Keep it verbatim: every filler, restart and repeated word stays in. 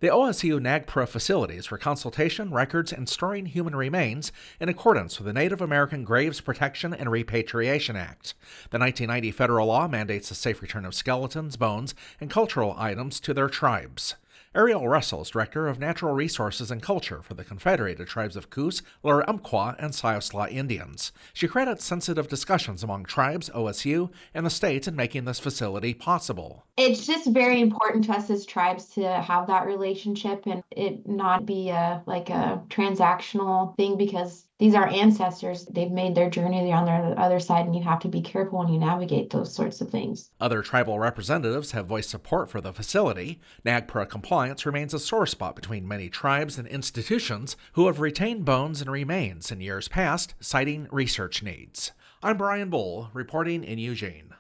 The O S U NAGPRA facilities for consultation, records, and storing human remains in accordance with the Native American Graves Protection and Repatriation Act. The nineteen ninety federal law mandates the safe return of skeletons, bones, and cultural items to their tribes. Ariel Russell is Director of Natural Resources and Culture for the Confederated Tribes of Coos, Lur Umpqua, and Siosla Indians. She credits sensitive discussions among tribes, O S U, and the state in making this facility possible. It's just very important to us as tribes to have that relationship and it not be a like a transactional thing, because these are ancestors. They've made their journey on the other side, and you have to be careful when you navigate those sorts of things. Other tribal representatives have voiced support for the facility. NAGPRA compliance remains a sore spot between many tribes and institutions who have retained bones and remains in years past, citing research needs. I'm Brian Bull, reporting in Eugene.